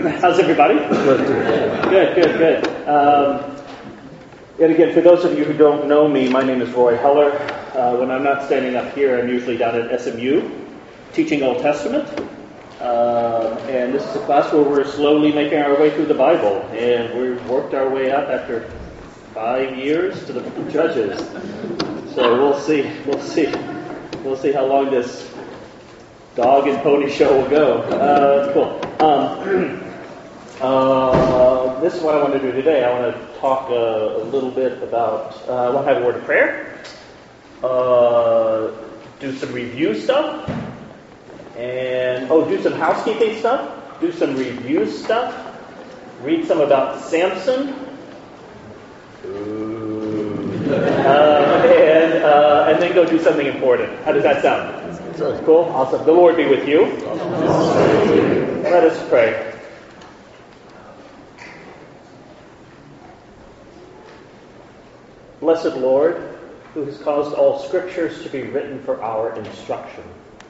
How's everybody? Good. Yet again, for those of you who don't know me, my name is Roy Heller. When I'm not standing up here, I'm usually down at SMU teaching Old Testament. And this is a class where we're slowly making our way through the Bible. And we've worked our way up after 5 years to the book of Judges. So we'll see how long this dog and pony show will go. It's cool. This is what I want to do today. I want to talk a little bit about, I want to have a word of prayer, do some review stuff, and, do some housekeeping stuff, do some review stuff, read some about Samson, and then go do something important. How does that sound? Sounds cool? Awesome. The Lord be with you. Let us pray. Blessed Lord, who has caused all scriptures to be written for our instruction,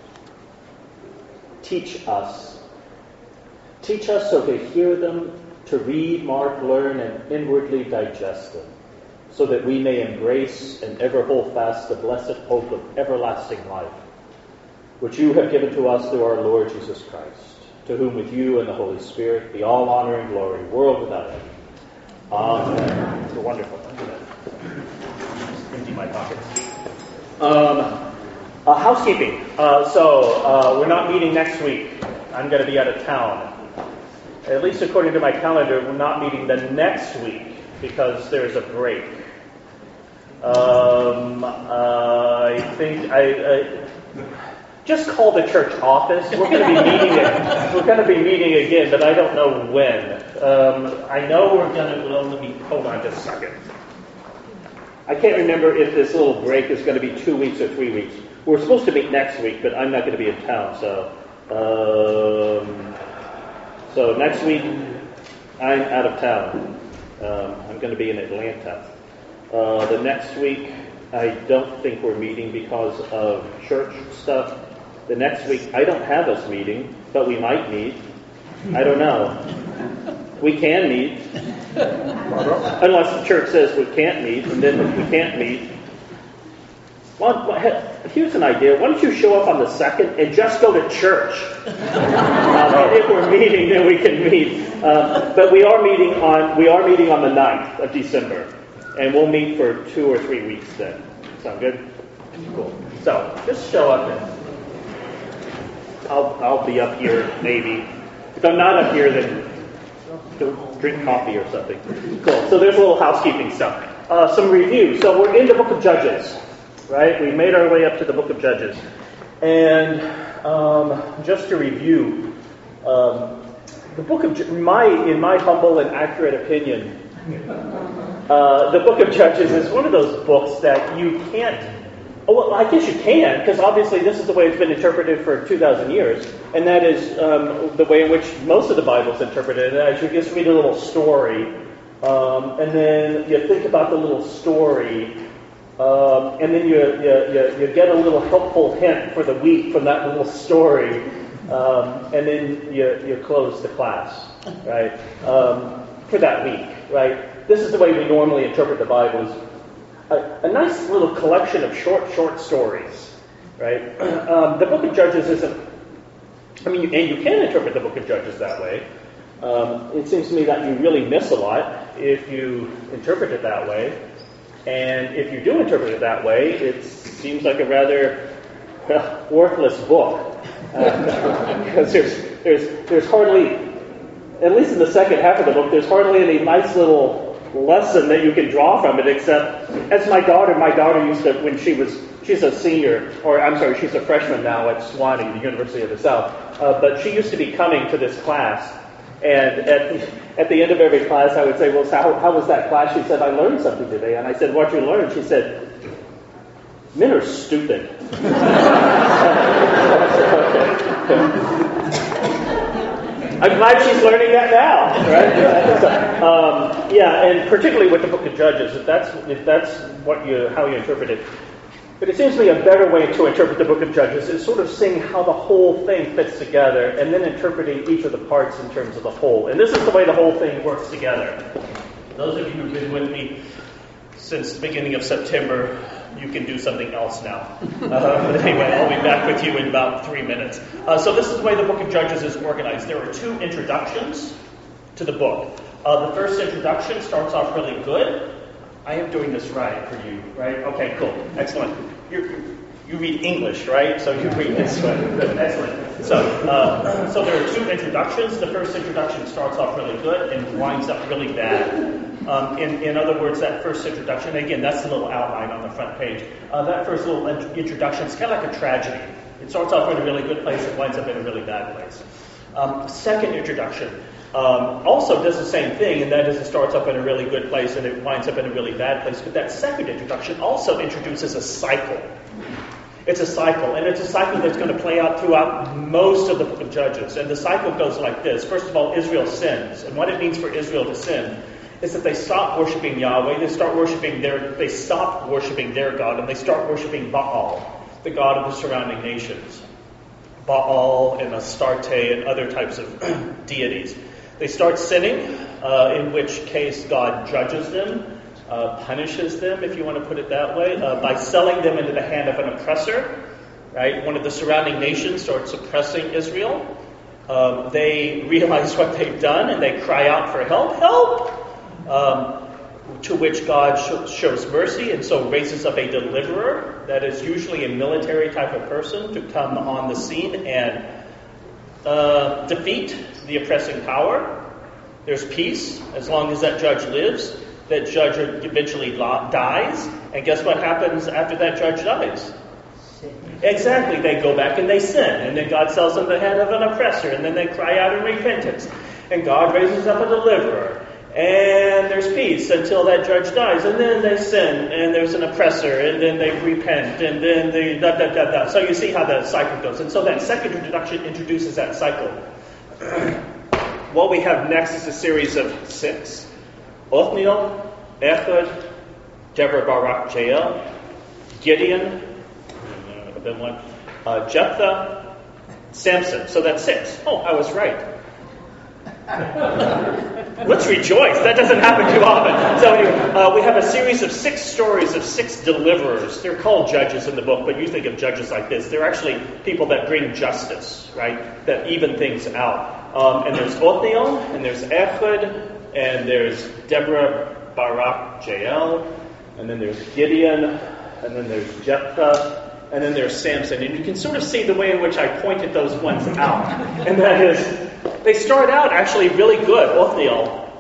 teach us. Teach us so to hear them, to read, mark, learn, and inwardly digest them, so that we may embrace and ever hold fast the blessed hope of everlasting life, which you have given to us through our Lord Jesus Christ, to whom with you and the Holy Spirit be all honor and glory, world without end. Amen. It's wonderful. Empty my pockets. Housekeeping. So we're not meeting next week. I'm going to be out of town. At least according to my calendar, we're not meeting the next week because there's a break. I think I just call the church office. We're going to be meeting. We're going to be meeting again, but I don't know when. I know we're going to. Well, hold on just a second. I can't remember if this little break is going to be 2 weeks or 3 weeks. We're supposed to meet next week, but I'm not going to be in town. So next week I'm out of town. I'm going to be in Atlanta. The next week I don't think we're meeting because of church stuff. The next week I don't have us meeting, but we might meet. I don't know. We can meet. Unless the church says we can't meet, and then we can't meet. Well, here's an idea. Why don't you show up on the 2nd and just go to church? If we're meeting, then we can meet. But we are meeting on the 9th of December, and we'll meet for 2 or 3 weeks then. Sound good? Cool. So just show up, and I'll be up here maybe. If I'm not up here, then drink coffee or something. Cool. So there's a little housekeeping stuff. Some review. So we're in the book of Judges, right? We made our way up to the book of Judges. And just to review, the book of in my humble and accurate opinion, the book of Judges is one of those books that you can't. Well, I guess you can, because obviously this is the way it's been interpreted for 2,000 years, and that is the way in which most of the Bible is interpreted. As you just read a little story, and then you think about the little story, and then you get a little helpful hint for the week from that little story, and then you close the class, right, for that week, right? This is the way we normally interpret the Bible. Is a nice little collection of short stories, right? The book of Judges isn't. And you can interpret the book of Judges that way. It seems to me that you really miss a lot if you interpret it that way. And if you do interpret it that way, it seems like a rather worthless book. Because there's hardly, at least in the second half of the book, there's hardly any nice little lesson that you can draw from it, except as my daughter used to, when she's a senior, she's a freshman now at Sewanee, the University of the South, but she used to be coming to this class, and at the end of every class I would say, well, how was that class? She said, I learned something today. And I said, what'd you learn? She said, men are stupid. I'm glad she's learning that now, right? And particularly with the book of Judges, if that's how you interpret it, But it seems to me a better way to interpret the book of Judges is sort of seeing how the whole thing fits together and then interpreting each of the parts in terms of the whole. And this is the way the whole thing works together. Those of you who've been with me since the beginning of September, you can do something else now. But anyway, I'll be back with you in about 3 minutes. So this is the way the book of Judges is organized. There are 2 introductions to the book. The first introduction starts off really good. I am doing this right for you, right? Okay, cool. Excellent. You read English, right? So you read this way. Good. Excellent. So there are 2 introductions. The first introduction starts off really good and winds up really bad. In other words, that first introduction, again, that's the little outline on the front page. That first little introduction is kind of like a tragedy. It starts off in a really good place, it winds up in a really bad place. Second introduction also does the same thing, and that is it starts up in a really good place and it winds up in a really bad place. But that second introduction also introduces a cycle. It's a cycle, and it's a cycle that's going to play out throughout most of the book of Judges. And the cycle goes like this. First of all, Israel sins. And what it means for Israel to sin is that they stop worshiping Yahweh, they stopped worshiping their God, and they start worshiping Baal, the god of the surrounding nations. Baal and Astarte and other types of deities. They start sinning, in which case God judges them, punishes them, if you want to put it that way, by selling them into the hand of an oppressor. Right? One of the surrounding nations starts oppressing Israel. They realize what they've done and they cry out for help. Help! To which God shows mercy and so raises up a deliverer, that is usually a military type of person, to come on the scene and defeat the oppressing power. There's peace as long as that judge lives. That judge eventually dies. And guess what happens after that judge dies? Exactly. They go back and they sin. And then God sells them the hand of an oppressor. And then they cry out in repentance. And God raises up a deliverer. And there's peace until that judge dies. And then they sin. And there's an oppressor. And then they repent. And then they da. So you see how the cycle goes. And so that second introduction introduces that cycle. What we have next is a series of 6. Othniel, Ehud, Deborah, Barak, Jael, Gideon, Jephthah, Samson. So that's 6. Oh, I was right. Let's rejoice. That doesn't happen too often. So anyway, we have a series of 6 stories of 6 deliverers. They're called judges in the book, but you think of judges like this. They're actually people that bring justice, right? That even things out. And there's Othniel, and there's Ehud, and there's Deborah, Barak, Jael, and then there's Gideon, and then there's Jephthah, and then there's Samson. And you can sort of see the way in which I pointed those ones out. And that is, they start out actually really good. Othniel.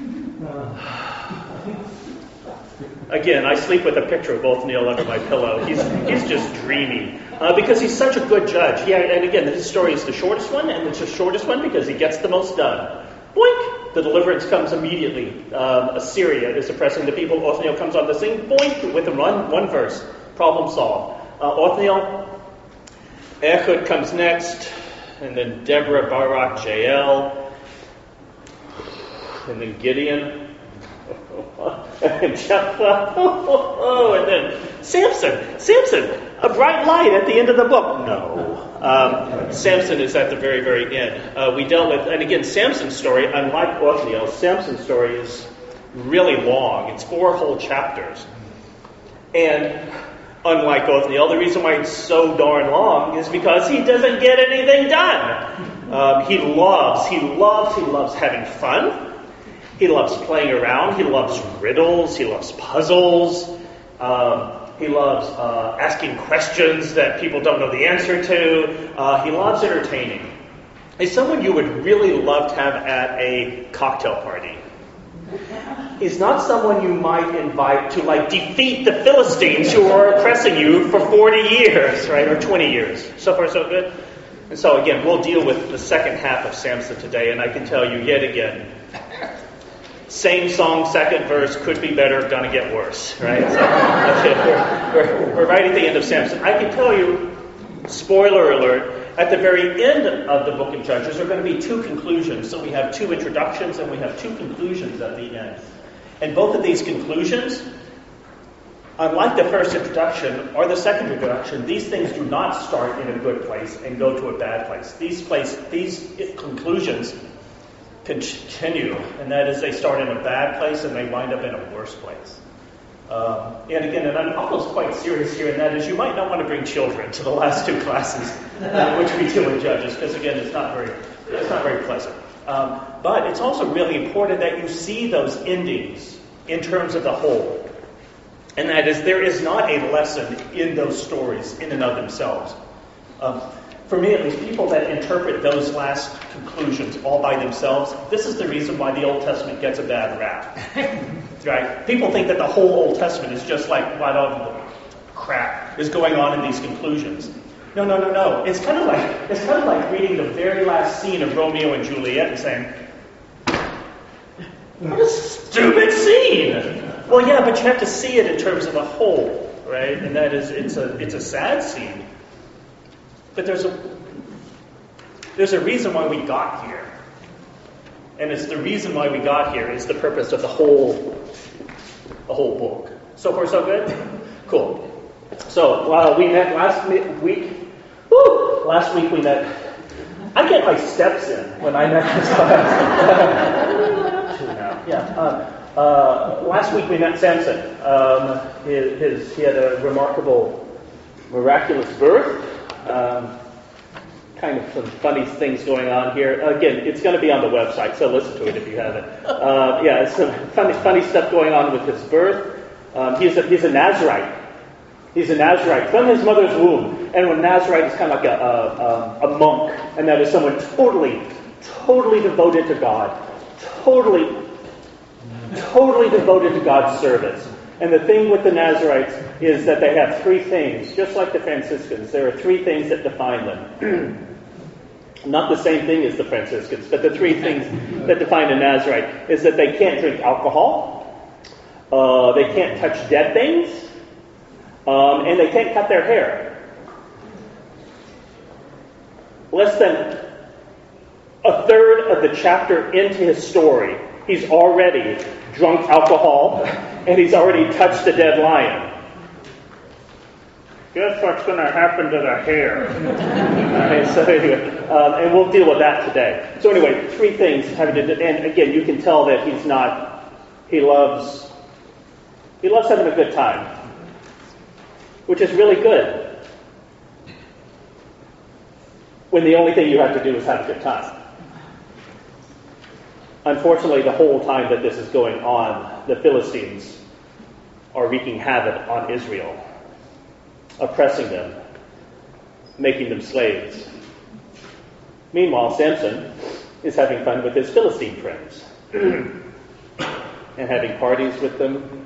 Again, I sleep with a picture of Othniel under my pillow. He's just dreamy. Because he's such a good judge. Yeah, and again, his story is the shortest one, and it's the shortest one because he gets the most done. Boink! The deliverance comes immediately. Assyria is oppressing the people. Othniel comes on the scene. Boink! With one verse. Problem solved. Othniel. Ehud comes next. And then Deborah, Barak, Jael. And then Gideon. And Jephthah. And then Samson. A bright light at the end of the book. No. Samson is at the very, very end. We dealt with, and again, Samson's story, unlike Othniel's, Samson's story is really long. It's 4 whole chapters. And unlike Othniel, the reason why it's so darn long is because he doesn't get anything done. He loves having fun. He loves playing around. He loves riddles. He loves puzzles. He loves asking questions that people don't know the answer to. He loves entertaining. He's someone you would really love to have at a cocktail party. He's not someone you might invite to defeat the Philistines who are oppressing you for 40 years, right? Or 20 years. So far, so good? And so again, we'll deal with the second half of Samson today, and I can tell you yet again, same song, second verse, could be better, gonna get worse, right? So, we're right at the end of Samson. I can tell you, spoiler alert, at the very end of the book of Judges are going to be 2 conclusions. So we have 2 introductions and we have 2 conclusions at the end. And both of these conclusions unlike the first introduction or the second introduction, these things do not start in a good place and go to a bad place. These conclusions continue, and that is they start in a bad place and they wind up in a worse place. And again, and I'm almost quite serious here, and that is you might not want to bring children to the last two classes, which we deal with Judges, because again, it's not very pleasant. But it's also really important that you see those endings in terms of the whole. And that is, there is not a lesson in those stories in and of themselves. For me, at least, people that interpret those last conclusions all by themselves, this is the reason why the Old Testament gets a bad rap. Right? People think that the whole Old Testament is just like what all the crap is going on in these conclusions. No. It's kind of like reading the very last scene of Romeo and Juliet and saying, "What a stupid scene!" Well, yeah, but you have to see it in terms of the whole, right? And that is, it's a sad scene. But there's a reason why we got here. And it's the reason why we got here is the purpose of the whole book. So far, so good? Cool. So, we met last week. Last week we met. I get my steps in when I met this class. Last week we met Samson. He had a remarkable, miraculous birth. Kind of some funny things going on here. Again, it's going to be on the website, so listen to it if you haven't. It's some funny stuff going on with his birth. He's a Nazirite. He's a Nazirite from his mother's womb. And when Nazirite is kind of like a monk, and that is someone totally devoted to God, totally devoted to God's service. And the thing with the Nazirites is that they have three things, just like the Franciscans. There are three things that define them. Not the same thing as the Franciscans, but the three things that define a Nazirite is that they can't drink alcohol, they can't touch dead things, and they can't cut their hair. Less than a third of the chapter into his story, he's already drunk alcohol, and he's already touched a dead lion. Guess what's going to happen to the hair? And we'll deal with that today. So anyway, three things having to do, and again, you can tell that he loves having a good time, which is really good when the only thing you have to do is have a good time. Unfortunately, the whole time that this is going on, the Philistines are wreaking havoc on Israel, oppressing them, making them slaves. Meanwhile, Samson is having fun with his Philistine friends and having parties with them,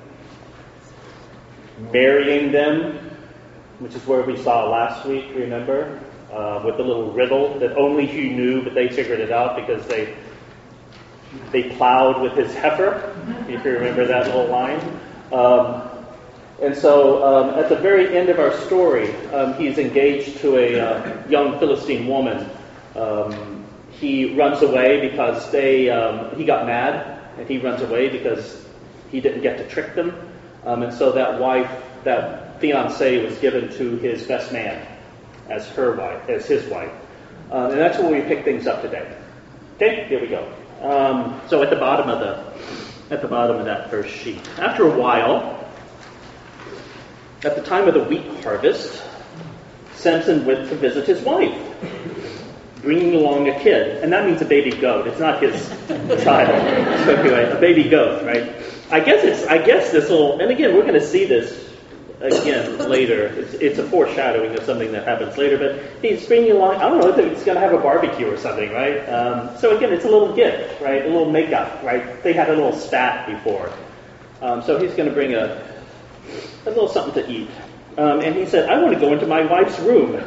marrying them, which is where we saw last week, remember? With the little riddle that only he knew, but they figured it out because they plowed with his heifer, if you remember that little line. And so at the very end of our story, he's engaged to a young Philistine woman. He runs away because he got mad, and he runs away because he didn't get to trick them. And so that fiancée was given to his best man as his wife. And that's where we pick things up today. Okay, here we go. So at the bottom of that first sheet. After a while, at the time of the wheat harvest, Samson went to visit his wife, bringing along a kid, and that means a baby goat. It's not his child. So anyway, a baby goat, right? I guess this will, and again, we're going to see this again later. It's a foreshadowing of something that happens later, but he's bringing along, I don't know, he's going to have a barbecue or something, right? So again, it's a little gift, right? A little makeup, right? They had a little spat before. So he's going to bring a little something to eat. And he said, I want to go into my wife's room.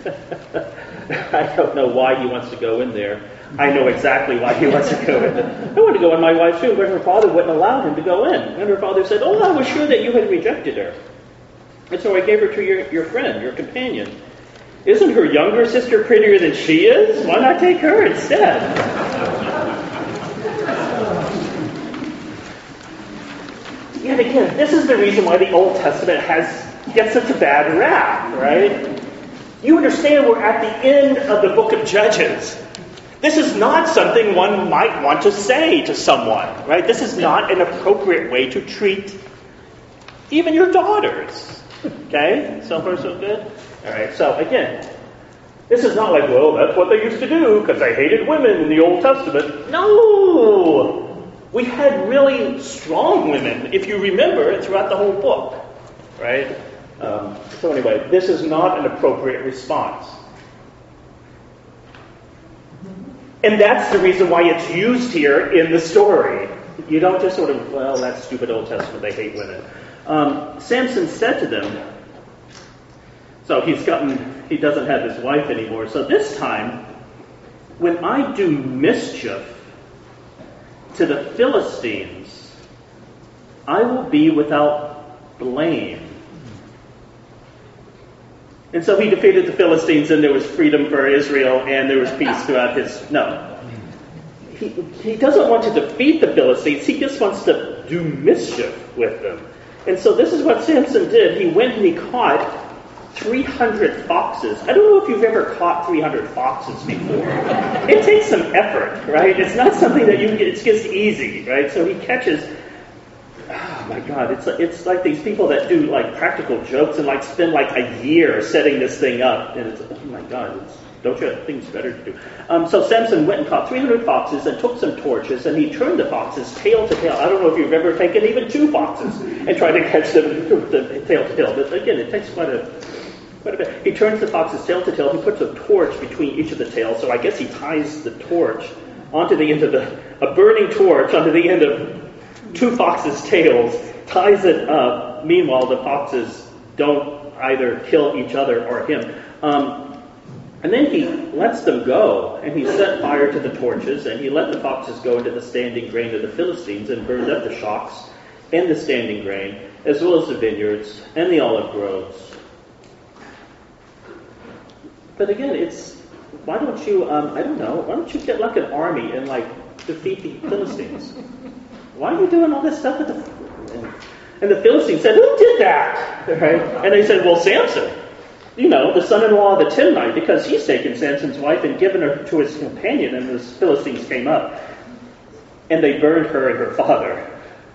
I don't know why he wants to go in there. I know exactly why he wants to go in there. I want to go in my wife's room, but her father wouldn't allow him to go in. And her father said, I was sure that you had rejected her. And so I gave her to your friend, your companion. Isn't her younger sister prettier than she is? Why not take her instead? And again, this is the reason why the Old Testament gets such a bad rap, right? You understand we're at the end of the book of Judges. This is not something one might want to say to someone, right? This is not an appropriate way to treat even your daughters. Okay? So far, so good? All right, so again, this is not like, well, that's what they used to do because they hated women in the Old Testament. No! We had really strong women, if you remember, throughout the whole book, right? So anyway, this is not an appropriate response. And that's the reason why it's used here in the story. You don't just sort of, well, that's stupid Old Testament, they hate women. Samson said to them, so he doesn't have his wife anymore. So this time, when I do mischief to the Philistines, I will be without blame. And so he defeated the Philistines, and there was freedom for Israel, and there was peace throughout his... No. He doesn't want to defeat the Philistines. He just wants to do mischief with them. And so this is what Samson did. He went and he caught 300 foxes. I don't know if you've ever caught 300 foxes before. It takes some effort, right? It's not something that it's just easy, right? So he catches... Oh my God, it's like these people that do like practical jokes and like spend like a year setting this thing up. And it's, oh my God, don't you have things better to do? So Samson went and caught 300 foxes and took some torches and he turned the foxes tail to tail. I don't know if you've ever taken even 2 foxes and tried to catch them tail to tail. But again, it takes quite a bit. He turns the foxes tail to tail. He puts a torch between each of the tails. So I guess he ties the torch onto the end of a burning torch onto the end of 2 foxes' tails, ties it up. Meanwhile, the foxes don't either kill each other or him. And then he lets them go, and he set fire to the torches, and he let the foxes go into the standing grain of the Philistines and burned up the shocks and the standing grain, as well as the vineyards and the olive groves. But again, why don't you, why don't you get like an army and like defeat the Philistines? Why are you doing all this stuff with And the Philistines said, who did that? Right? And they said, well, Samson, the son-in-law of the Timnite, because he's taken Samson's wife and given her to his companion. And the Philistines came up, and they burned her and her father.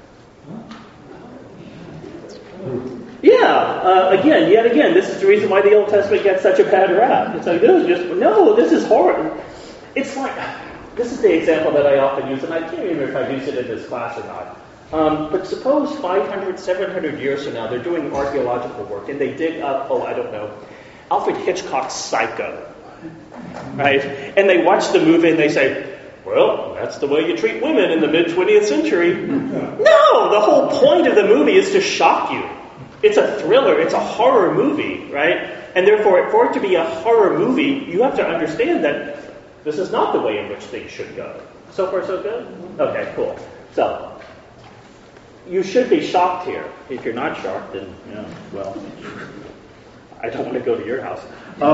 Yeah, yet again, this is the reason why the Old Testament gets such a bad rap. It's like, this is horrible. It's like... This is the example that I often use, and I can't remember if I use it in this class or not. But suppose 500, 700 years from now, they're doing archaeological work, and they dig up, Alfred Hitchcock's Psycho, right? And they watch the movie, and they say, well, that's the way you treat women in the mid-20th century. No! The whole point of the movie is to shock you. It's a thriller. It's a horror movie, right? And therefore, for it to be a horror movie, you have to understand that this is not the way in which things should go. So far, so good? Okay, cool. So, you should be shocked here. If you're not shocked, then, I don't want to go to your house.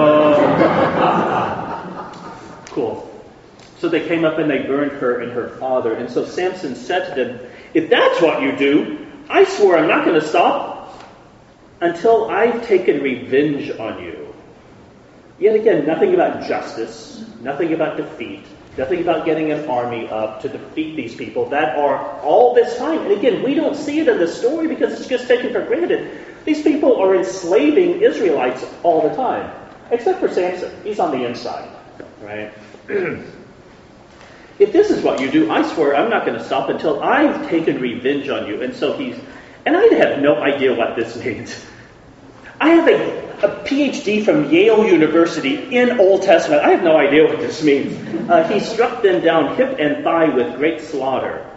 Cool. So they came up and they burned her and her father. And so Samson said to them, if that's what you do, I swear I'm not going to stop until I've taken revenge on you. Yet again, nothing about justice, nothing about defeat, nothing about getting an army up to defeat these people that are all this time. And again, we don't see it in the story because it's just taken for granted. These people are enslaving Israelites all the time, except for Samson. He's on the inside, right? If this is what you do, I swear I'm not going to stop until I've taken revenge on you. And so and I have no idea what this means. I have a PhD from Yale University in Old Testament. I have no idea what this means. He struck them down hip and thigh with great slaughter.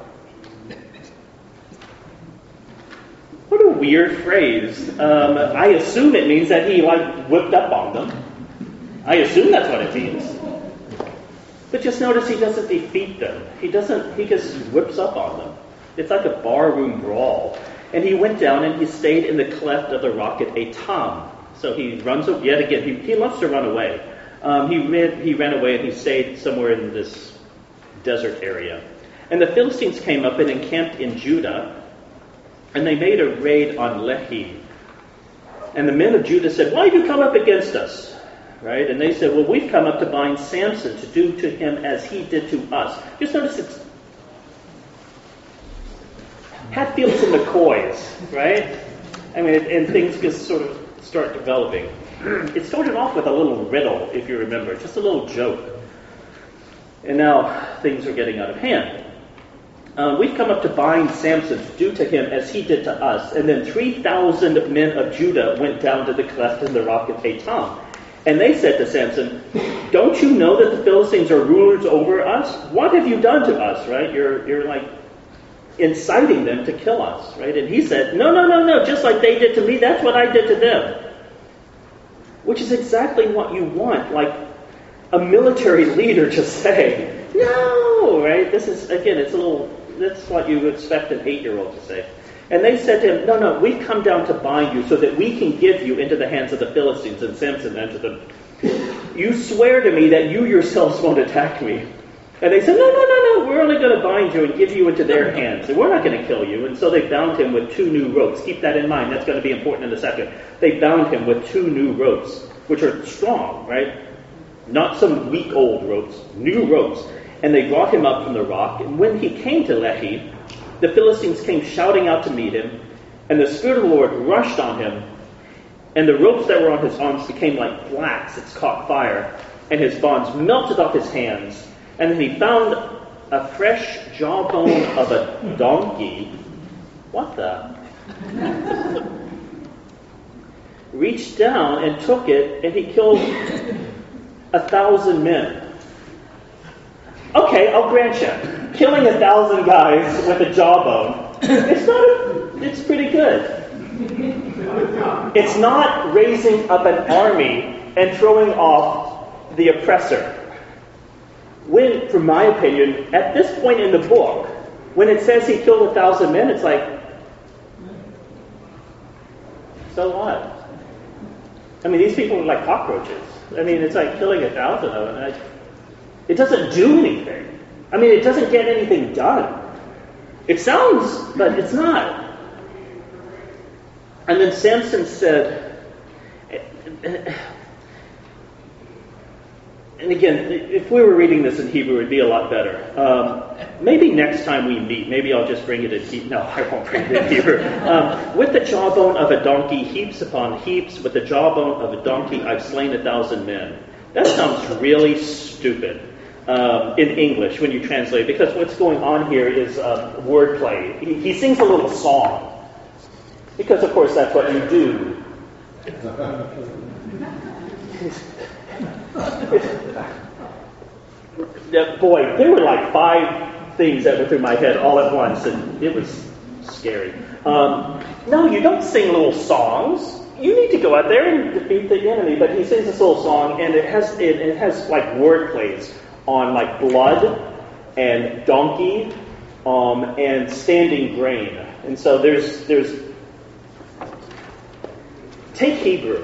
What a weird phrase. I assume it means that he whipped up on them. I assume that's what it means. But just notice he doesn't defeat them. He just whips up on them. It's like a barroom brawl. And he went down and he stayed in the cleft of the rock at Etam. So he runs yet again. He loves to run away. He ran away and he stayed somewhere in this desert area. And the Philistines came up and encamped in Judah. And they made a raid on Lehi. And the men of Judah said, "Why have you come up against us?" Right? And they said, "Well, we've come up to bind Samson, to do to him as he did to us." Just notice it's Hatfields and McCoys, right? I mean, and things just sort of start developing. It started off with a little riddle, if you remember, just a little joke. And now things are getting out of hand. We've come up to bind Samson, to do to him as he did to us. And then 3,000 men of Judah went down to the cleft in the rock of Etam. And they said to Samson, "Don't you know that the Philistines are rulers over us? What have you done to us?" Right? You're like inciting them to kill us, right? And he said, No. Just like they did to me, that's what I did to them. Which is exactly what you want, like a military leader to say. No, right? This is, again, that's what you would expect an 8-year-old to say. And they said to him, No, we've come down to bind you so that we can give you into the hands of the Philistines. And Samson answered them, "You swear to me that you yourselves won't attack me." And they said, No, we're only going to bind you and give you into their hands. And we're not going to kill you. And so they bound him with 2 new ropes. Keep that in mind. That's going to be important in a second. They bound him with 2 new ropes, which are strong, right? Not some weak old ropes, new ropes. And they brought him up from the rock. And when he came to Lehi, the Philistines came shouting out to meet him. And the Spirit of the Lord rushed on him. And the ropes that were on his arms became like flax that's caught fire. And his bonds melted off his hands. And then he found a fresh jawbone of a donkey. What the? Reached down and took it, and he killed 1,000 men. Okay, I'll grant you. Killing 1,000 guys with a jawbone, it's pretty good. It's not raising up an army and throwing off the oppressor. When, from my opinion, at this point in the book, when it says he killed 1,000 men, it's like, so what? I mean, these people are like cockroaches. I mean, it's like killing 1,000 of them. It doesn't do anything. I mean, it doesn't get anything done. It sounds, but it's not. And then Samson said, and again, if we were reading this in Hebrew, it would be a lot better. Maybe next time we meet, maybe I'll just bring it in Hebrew. No, I won't bring it in Hebrew. With the jawbone of a donkey, heaps upon heaps. With the jawbone of a donkey, I've slain 1,000 men. That sounds really stupid in English when you translate, because what's going on here is wordplay. He sings a little song. Because, of course, that's what you do. Boy, there were like 5 things that went through my head all at once, and it was scary. No, you don't sing little songs. You need to go out there and defeat the enemy. But he sings this little song, and it has like word plays on like blood and donkey and standing grain. And so there's take Hebrew.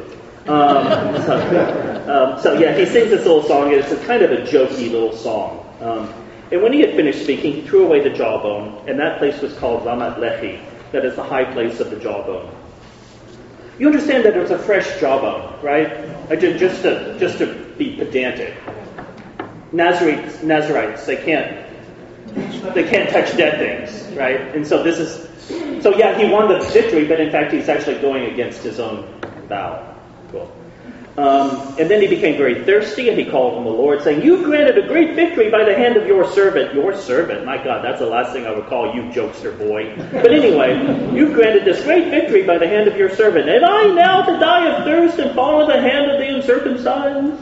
So he sings this little song, and it's a kind of a jokey little song. And when he had finished speaking, he threw away the jawbone, and that place was called Ramat Lehi, that is the high place of the jawbone. You understand that it was a fresh jawbone, right? Just to be pedantic. Nazarites, they can't touch dead things, right? And so he won the victory, but in fact he's actually going against his own vow. Cool. And then he became very thirsty, and he called on the Lord, saying, "You granted a great victory by the hand of your servant." Your servant? My God, that's the last thing I would call you, jokester boy. But anyway, "You've granted this great victory by the hand of your servant. And I now to die of thirst and fall in the hand of the uncircumcised?"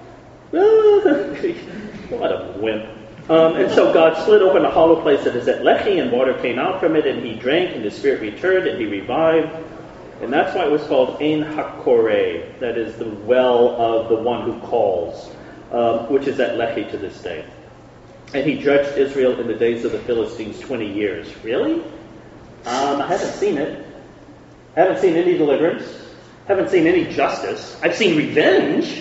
What a wimp. And so God split open a hollow place that is at Lehi, and water came out from it, and he drank, and his spirit returned, and he revived. And that's why it was called Ein HaKoreh, that is the well of the one who calls, which is at Lehi to this day. And he judged Israel in the days of the Philistines 20 years. Really? I haven't seen it. I haven't seen any deliverance. Haven't seen any justice. I've seen revenge.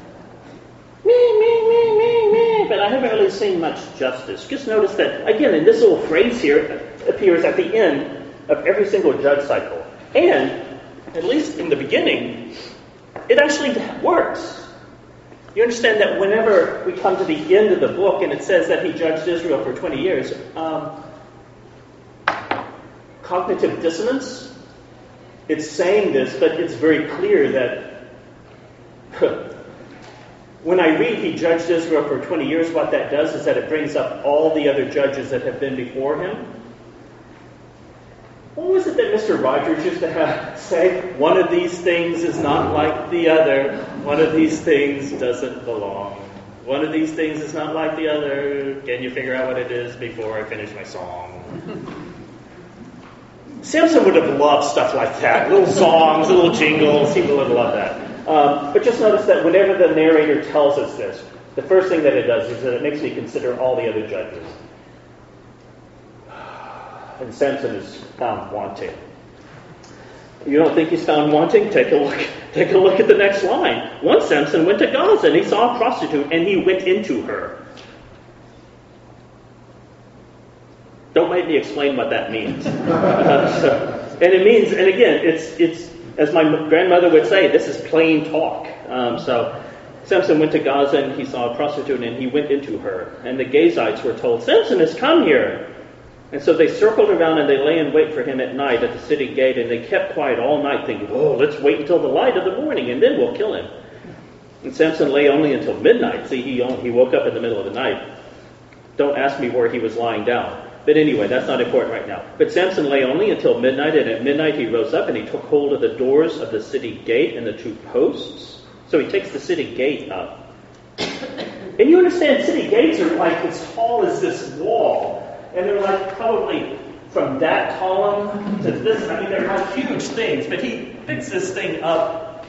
But I haven't really seen much justice. Just notice that, again, in this little phrase here, appears at the end of every single judge cycle. And, at least in the beginning, it actually works. You understand that whenever we come to the end of the book and it says that he judged Israel for 20 years, cognitive dissonance, it's saying this, but it's very clear that when I read he judged Israel for 20 years, what that does is that it brings up all the other judges that have been before him. What was it that Mr. Rogers used to say? One of these things is not like the other. One of these things doesn't belong. One of these things is not like the other. Can you figure out what it is before I finish my song? Samson would have loved stuff like that. Little songs, little jingles. He would have loved that. But just notice that whenever the narrator tells us this, the first thing that it does is that it makes me consider all the other judges. And Samson is found wanting. You don't think he's found wanting? Take a look. Take a look at the next line. Once Samson went to Gaza and he saw a prostitute and he went into her. Don't make me explain what that means. And it means, and again, it's as my grandmother would say, this is plain talk. So Samson went to Gaza and he saw a prostitute and he went into her. And the Gazites were told, Samson has come here. And so they circled around and they lay in wait for him at night at the city gate, and they kept quiet all night thinking, oh, let's wait until the light of the morning and then we'll kill him. And Samson lay only until midnight. See, he woke up in the middle of the night. Don't ask me where he was lying down. But anyway, that's not important right now. But Samson lay only until midnight, and at midnight he rose up and he took hold of the doors of the city gate and the two posts. So he takes the city gate up. And you understand, city gates are like as tall as this wall. And they're like probably from that column to this. I mean, they're like huge things. But he picks this thing up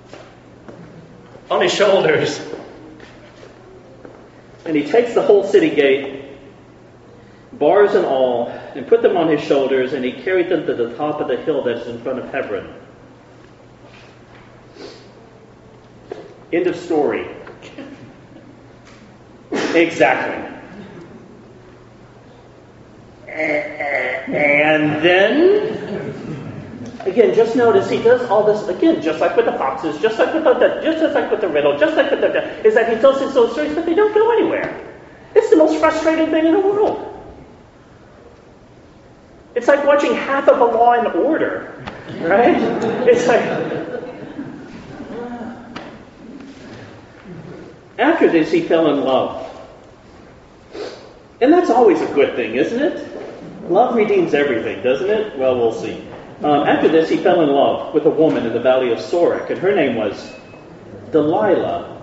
on his shoulders. And he takes the whole city gate, bars and all, and put them on his shoulders, and he carried them to the top of the hill that's in front of Hebron. End of story. Exactly. And then, again, just notice he does all this, again, just like with the foxes, just like with the riddle, just like with the, is that he tells his own stories, but they don't go anywhere. It's the most frustrating thing in the world. It's like watching half of a Law and Order, right? It's like, after this, he fell in love. And that's always a good thing, isn't it? Love redeems everything, doesn't it? Well, we'll see. After this, he fell in love with a woman in the valley of Sorek, and her name was Delilah.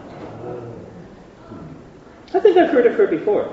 I think I've heard of her before.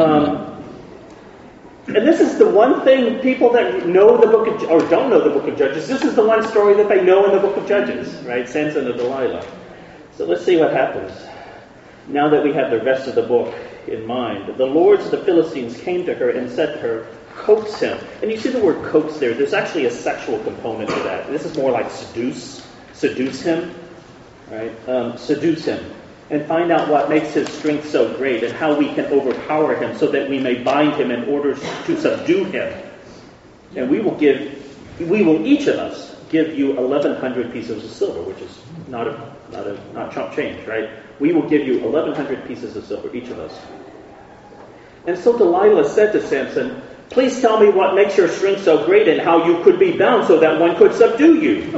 And this is the one thing people that know the book of, or don't know the book of Judges, this is the one story that they know in the book of Judges, right? Samson and Delilah. So let's see what happens. Now that we have the rest of the book in mind, the lords of the Philistines came to her and said to her, coax him. And you see the word coax there. There's actually a sexual component to that. This is more like seduce him, right? Seduce him. And find out what makes his strength so great and how we can overpower him so that we may bind him in order to subdue him. And we will each of us give you 1,100 pieces of silver, which is not chump change, right? We will give you 1,100 pieces of silver, each of us. And so Delilah said to Samson, please tell me what makes your strength so great and how you could be bound so that one could subdue you.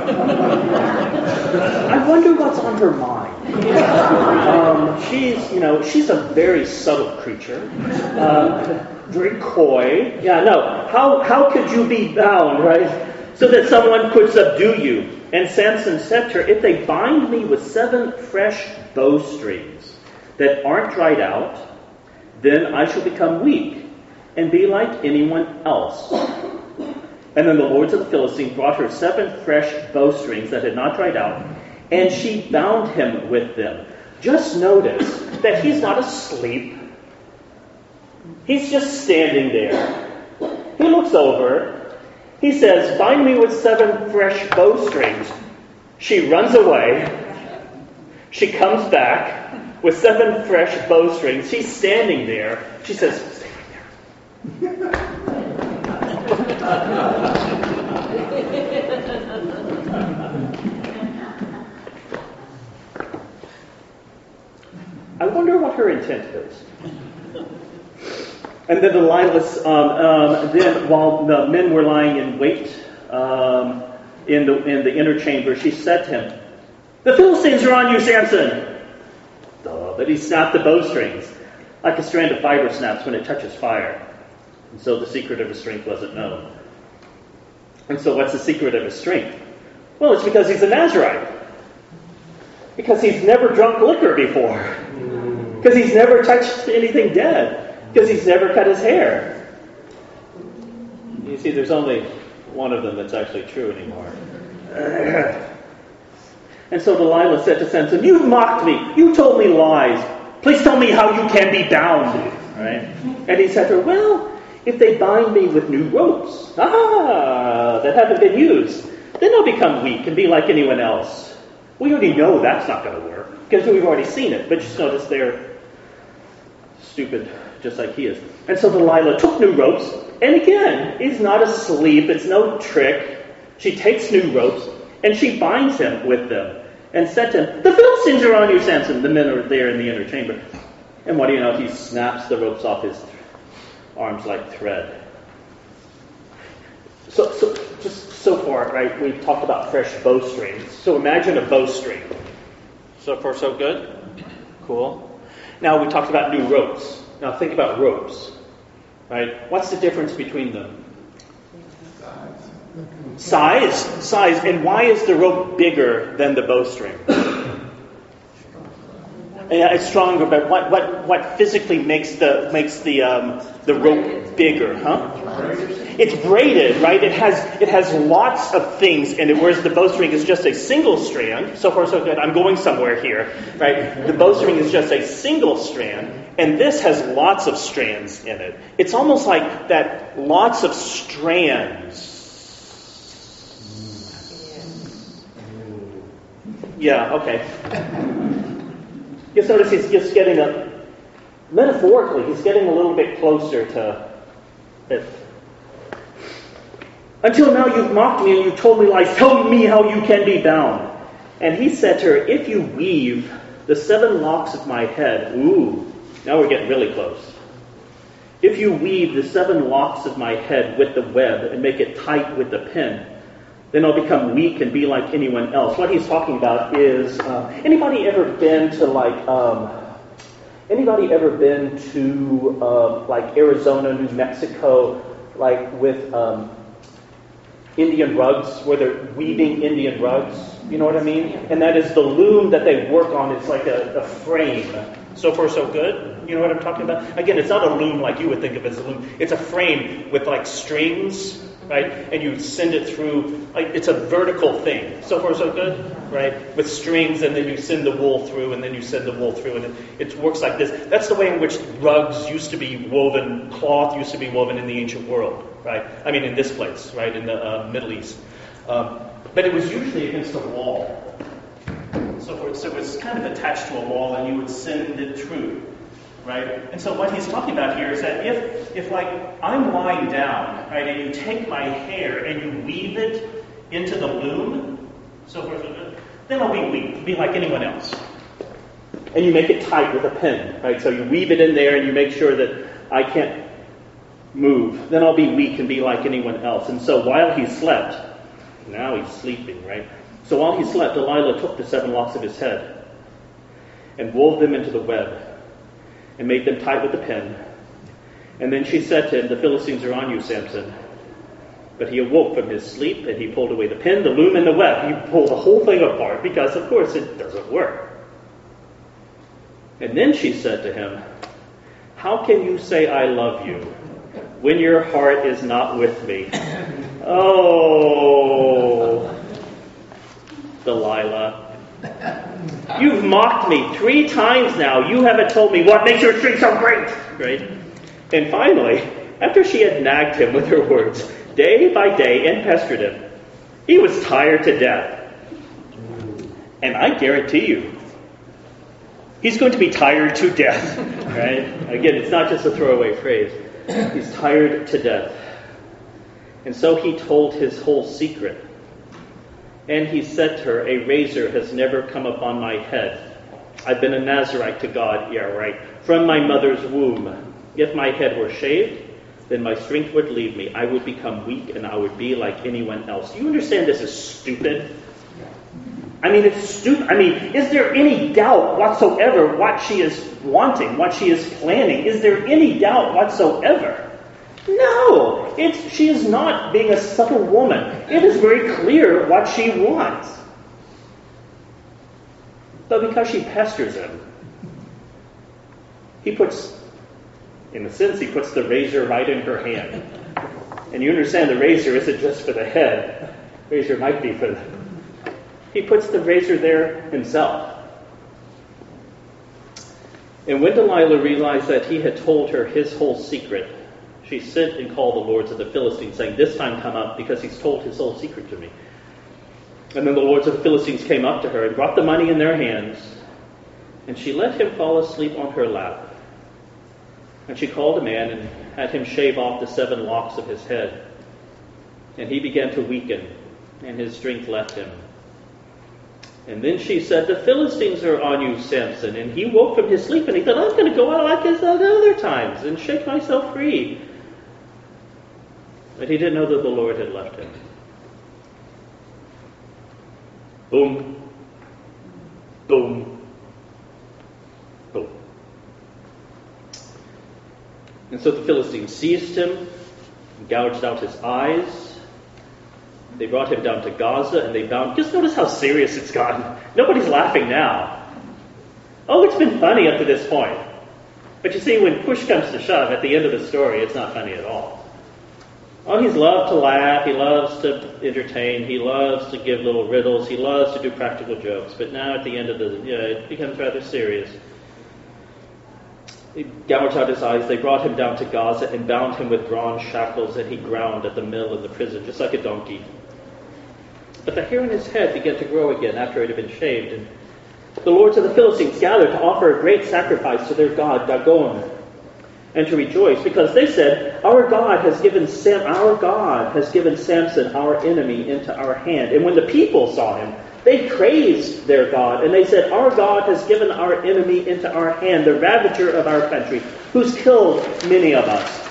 I wonder what's on her mind. She's a very subtle creature. Very coy. Yeah, no. How could you be bound, right? So that someone could subdue you. And Samson said to her, if they bind me with 7 fresh bowstrings that aren't dried out, then I shall become weak and be like anyone else. And then the lords of the Philistines brought her 7 fresh bowstrings that had not dried out, and she bound him with them. Just notice that he's not asleep. He's just standing there. He looks over. He says, bind me with 7 fresh bowstrings. She runs away. She comes back with 7 fresh bowstrings. She's standing there. She says, stay right there. her intent is. And then Delilah, then while the men were lying in wait in the inner chamber, she said to him, "The Philistines are on you, Samson!" But he snapped the bowstrings, like a strand of fiber snaps when it touches fire. And so the secret of his strength wasn't known. And so what's the secret of his strength? Well, it's because he's a Nazirite. Because he's never drunk liquor before. Because he's never touched anything dead. Because he's never cut his hair. You see, there's only one of them that's actually true anymore. And so Delilah said to Samson, "You've mocked me. You told me lies. Please tell me how you can be bound." Right? And he said to her, "Well, if they bind me with new ropes, that haven't been used, then I'll become weak and be like anyone else." We already know that's not going to work because we've already seen it. But just notice they're stupid just like he is. And so Delilah took new ropes. And again, he's not asleep. It's no trick. She takes new ropes and she binds him with them and said to him, "The Philistines are on you, Samson." The men are there in the inner chamber. And what do you know? He snaps the ropes off his arms like thread. So just so far, right, we've talked about fresh bowstrings. So imagine a bowstring. So far, so good? Cool. Now we talked about new ropes. Now think about ropes, right? What's the difference between them? Size. And why is the rope bigger than the bowstring? Yeah, it's stronger, but what physically makes the rope bigger, huh? It's braided, right? It has lots of things in it, whereas the bowstring is just a single strand. So far, so good. I'm going somewhere here, right? The bowstring is just a single strand, and this has lots of strands in it. It's almost like that lots of strands. Yeah, okay. Just notice he's just getting metaphorically, he's getting a little bit closer to it. "Until now you've mocked me and you've told me lies. Tell me how you can be bound." And he said to her, "If you weave the 7 locks of my head," ooh, now we're getting really close. "If you weave the 7 locks of my head with the web and make it tight with the pin, then I'll become weak and be like anyone else." What he's talking about is, anybody ever been to Arizona, New Mexico, like with Indian rugs, where they're weaving Indian rugs? You know what I mean? And that is the loom that they work on. It's like a frame. So far, so good. You know what I'm talking about? Again, it's not a loom like you would think of as a loom. It's a frame with like strings, right? And you send it through, like it's a vertical thing. So far, so good, right? With strings, and then you send the wool through, and then you send the wool through, and it works like this. That's the way in which rugs used to be woven, cloth used to be woven in the ancient world, right? I mean, in this place, right, in the Middle East. But it was usually against a wall. So it was kind of attached to a wall, and you would send it through. Right? And so what he's talking about here is that if like I'm lying down, right, and you take my hair and you weave it into the loom, so forth, then I'll be weak, be like anyone else. And you make it tight with a pin, right? So you weave it in there and you make sure that I can't move. Then I'll be weak and be like anyone else. And so while he slept, now he's sleeping, right? So while he slept, Delilah took the 7 locks of his head and wove them into the web and made them tight with a pin. And then she said to him, "The Philistines are on you, Samson." But he awoke from his sleep, and he pulled away the pin, the loom, and the web. He pulled the whole thing apart, because, of course, it doesn't work. And then she said to him, "How can you say I love you when your heart is not with me?" Oh, Delilah. "You've mocked me 3 times now. You haven't told me what makes your string so great." Right? And finally, after she had nagged him with her words, day by day, and pestered him, he was tired to death. And I guarantee you, he's going to be tired to death. Right? Again, it's not just a throwaway phrase. He's tired to death. And so he told his whole secret. And he said to her, "A razor has never come upon my head. I've been a Nazirite to God, yeah, right, from my mother's womb. If my head were shaved, then my strength would leave me. I would become weak and I would be like anyone else. Do you understand this is stupid? I mean, it's stupid. I mean, is there any doubt whatsoever what she is wanting, what she is planning? Is there any doubt whatsoever? No, she is not being a subtle woman. It is very clear what she wants. But because she pesters him, he puts the razor right in her hand. And you understand the razor isn't just for the head. The razor might be for the... He puts the razor there himself. And when Delilah realized that he had told her his whole secret, she sent and called the lords of the Philistines, saying, "This time come up, because he's told his whole secret to me." And then the lords of the Philistines came up to her and brought the money in their hands, and she let him fall asleep on her lap. And she called a man and had him shave off the 7 locks of his head. And he began to weaken, and his strength left him. And then she said, "The Philistines are on you, Samson." And he woke from his sleep and he thought, "I'm going to go out like his other times and shake myself free." But he didn't know that the Lord had left him. Boom. Boom. Boom. And so the Philistines seized him, gouged out his eyes. They brought him down to Gaza and they bound... Just notice how serious it's gotten. Nobody's laughing now. Oh, it's been funny up to this point. But you see, when push comes to shove, at the end of the story, it's not funny at all. Oh, he's loved to laugh. He loves to entertain. He loves to give little riddles. He loves to do practical jokes. But now at the end of it becomes rather serious. They gouged out his eyes. They brought him down to Gaza and bound him with bronze shackles, and he ground at the mill in the prison, just like a donkey. But the hair on his head began to grow again after it had been shaved. And the lords of the Philistines gathered to offer a great sacrifice to their god, Dagon, and to rejoice, because they said, Our God has given Samson, our enemy, into our hand. And when the people saw him, they praised their God, and they said, Our God has given our enemy into our hand, the ravager of our country, who's killed many of us.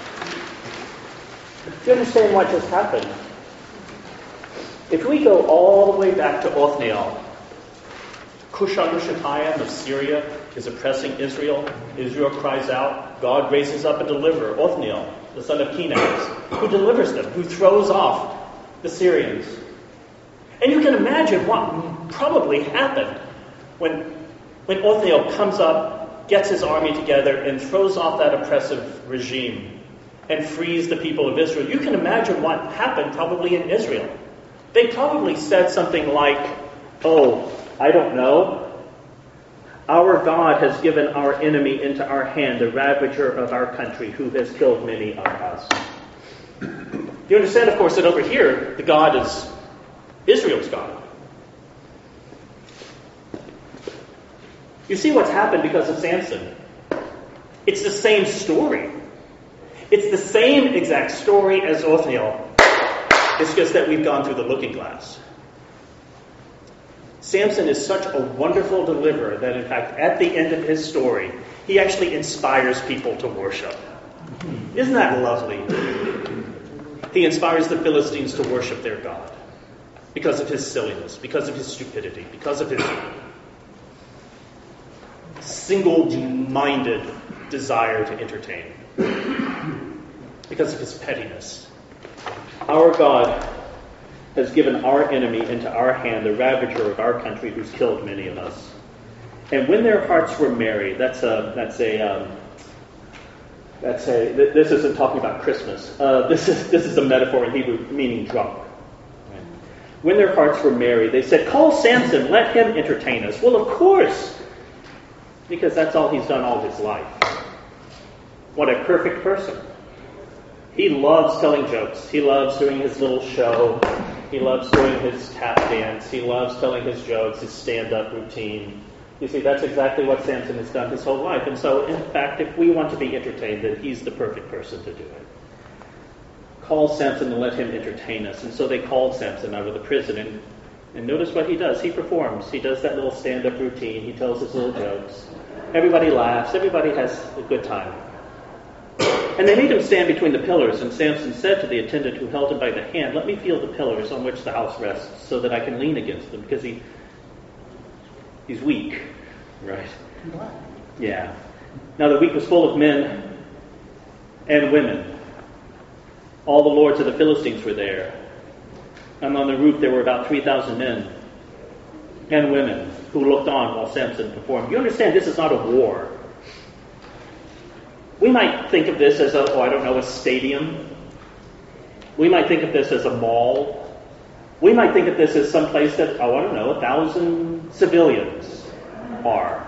Do you understand what just happened? If we go all the way back to Othniel, Cush-Rishathaim of Syria is oppressing Israel. Israel cries out. God raises up a deliverer, Othniel, the son of Kenaz, who delivers them, who throws off the Syrians. And you can imagine what probably happened when Othniel comes up, gets his army together, and throws off that oppressive regime and frees the people of Israel. You can imagine what happened probably in Israel. They probably said something like, "Oh, I don't know. Our God has given our enemy into our hand, the ravager of our country, who has killed many of us." You understand, of course, that over here, the God is Israel's God. You see what's happened because of Samson. It's the same story. It's the same exact story as Othniel. It's just that we've gone through the looking glass. Samson is such a wonderful deliverer that, in fact, at the end of his story, he actually inspires people to worship. Isn't that lovely? He inspires the Philistines to worship their God because of his silliness, because of his stupidity, because of his single-minded desire to entertain, because of his pettiness. Our God has given our enemy into our hand, the ravager of our country, who's killed many of us. And when their hearts were merry, this isn't talking about Christmas. This is a metaphor in Hebrew meaning drunk. Right? When their hearts were merry, they said, "Call Samson, let him entertain us." Well, of course, because that's all he's done all his life. What a perfect person. He loves telling jokes. He loves doing his little show. He loves doing his tap dance. He loves telling his jokes, his stand-up routine. You see, that's exactly what Samson has done his whole life. And so, in fact, if we want to be entertained, then he's the perfect person to do it. Call Samson and let him entertain us. And so they called Samson out of the prison. And And notice what he does. He performs. He does that little stand-up routine. He tells his little jokes. Everybody laughs. Everybody has a good time. And they made him stand between the pillars, and Samson said to the attendant who held him by the hand, "Let me feel the pillars on which the house rests, so that I can lean against them," because he's weak, right? Yeah. Now the week was full of men and women. All the lords of the Philistines were there. And on the roof there were about 3,000 men and women who looked on while Samson performed. You understand, this is not a war. We might think of this as a stadium. We might think of this as a mall. We might think of this as some place that, 1,000 civilians are.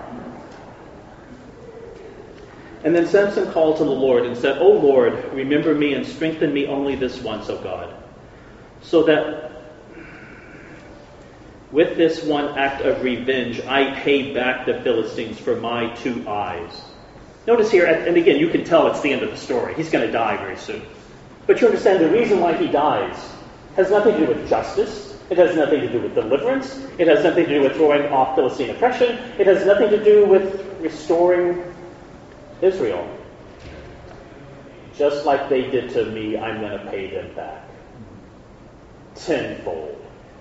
And then Samson called to the Lord and said, "O Lord, remember me and strengthen me only this once, O God, so that with this one act of revenge I pay back the Philistines for my 2 eyes." Notice here, and again, you can tell it's the end of the story. He's going to die very soon. But you understand the reason why he dies has nothing to do with justice. It has nothing to do with deliverance. It has nothing to do with throwing off Philistine oppression. It has nothing to do with restoring Israel. Just like they did to me, I'm going to pay them back tenfold.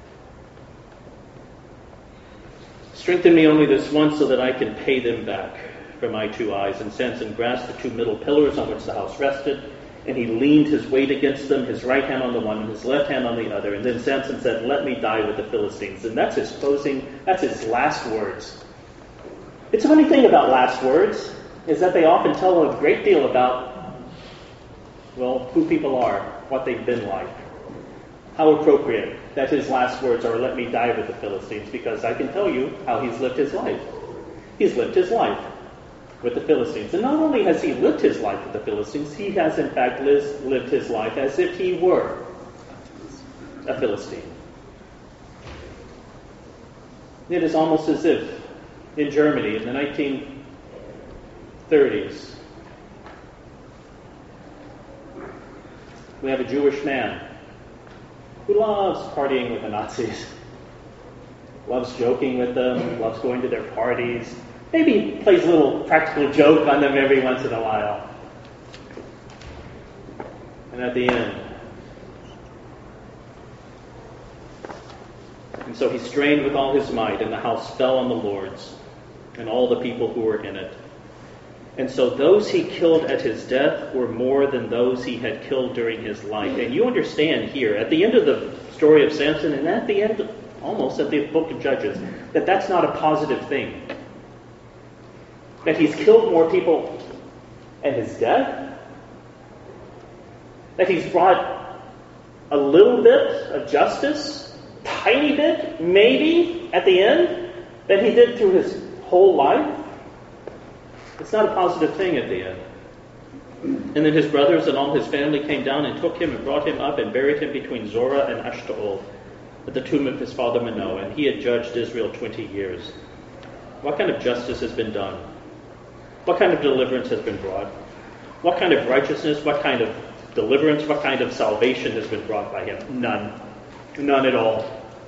Strengthen me only this once so that I can pay them back for my 2 eyes. And Samson grasped the 2 middle pillars on which the house rested, and he leaned his weight against them, his right hand on the one and his left hand on the other. And then Samson said, "Let me die with the Philistines." And that's his last words. It's a funny thing about last words, is that they often tell a great deal about, who people are, what they've been like. How appropriate that his last words are, "Let me die with the Philistines," because I can tell you how he's lived his life. He's lived his life with the Philistines. And not only has he lived his life with the Philistines, he has in fact lived his life as if he were a Philistine. It is almost as if in Germany in the 1930s, we have a Jewish man who loves partying with the Nazis, loves joking with them, loves going to their parties, maybe plays a little practical joke on them every once in a while. And at the end, and so he strained with all his might, and the house fell on the lords and all the people who were in it. And so those he killed at his death were more than those he had killed during his life. And you understand here, at the end of the story of Samson, and at the end, almost at the book of Judges, that that's not a positive thing. That he's killed more people at his death. That he's brought a little bit of justice, tiny bit, maybe, at the end, than he did through his whole life. It's not a positive thing at the end. And then his brothers and all his family came down and took him and brought him up and buried him between Zorah and Eshtaol at the tomb of his father Manoah. And he had judged Israel 20 years. What kind of justice has been done? What kind of deliverance has been brought? What kind of righteousness, what kind of deliverance, what kind of salvation has been brought by him? None. None at all.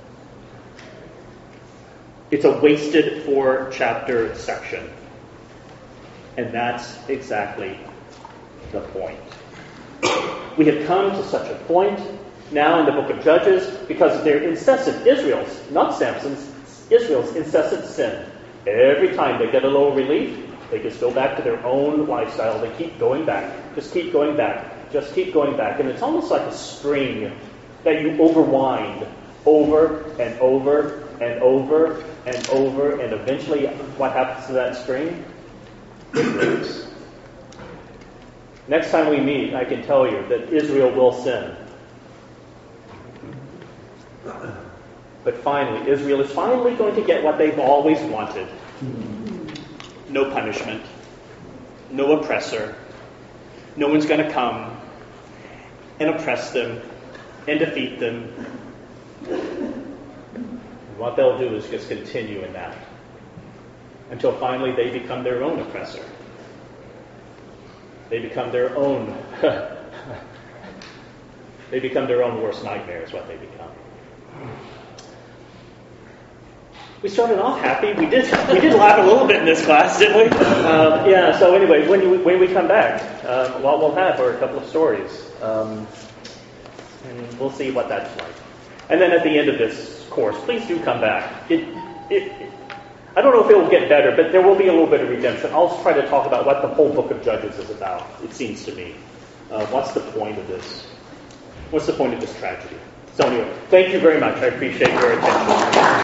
It's a wasted 4-chapter section. And that's exactly the point. We have come to such a point now in the book of Judges because of their incessant, not Samson's, Israel's incessant sin. Every time they get a little relief, they just go back to their own lifestyle. They keep going back. Just keep going back. Just keep going back. And it's almost like a string that you overwind over and over and over and over. And eventually, what happens to that string? It breaks. Next time we meet, I can tell you that Israel will sin. But finally, Israel is finally going to get what they've always wanted. No punishment. No oppressor. No one's going to come and oppress them and defeat them. And what they'll do is just continue in that until finally they become their own oppressor. They become their own they become their own worst nightmare is what they become. We started off happy. We did laugh a little bit in this class, didn't we? Yeah. So anyway, when we come back, what we'll have are a couple of stories, and we'll see what that's like. And then at the end of this course, please do come back. I don't know if it will get better, but there will be a little bit of redemption. I'll try to talk about what the whole book of Judges is about. It seems to me, what's the point of this? What's the point of this tragedy? So anyway, thank you very much. I appreciate your attention.